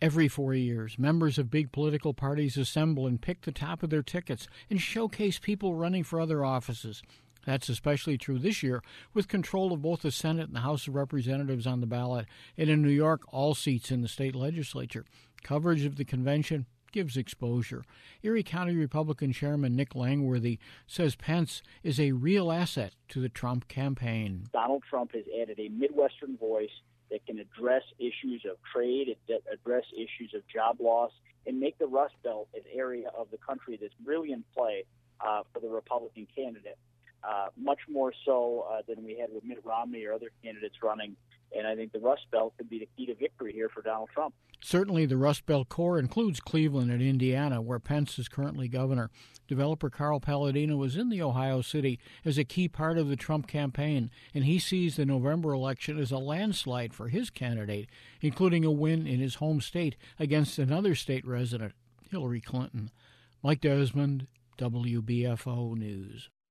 Every 4 years, members of big political parties assemble and pick the top of their tickets and showcase people running for other offices. That's especially true this year, with control of both the Senate and the House of Representatives on the ballot, and in New York, all seats in the state legislature. Coverage of the convention gives exposure. Erie County Republican Chairman Nick Langworthy says Pence is a real asset to the Trump campaign. Donald Trump has added a Midwestern voice that can address issues of trade, address issues of job loss, and make the Rust Belt an area of the country that's really in play for the Republican candidate. Much more so than we had with Mitt Romney or other candidates running. And I think the Rust Belt could be the key to victory here for Donald Trump. Certainly the Rust Belt core includes Cleveland and Indiana, where Pence is currently governor. Developer Carl Palladino was in the Ohio City as a key part of the Trump campaign, and he sees the November election as a landslide for his candidate, including a win in his home state against another state resident, Hillary Clinton. Mike Desmond, WBFO News.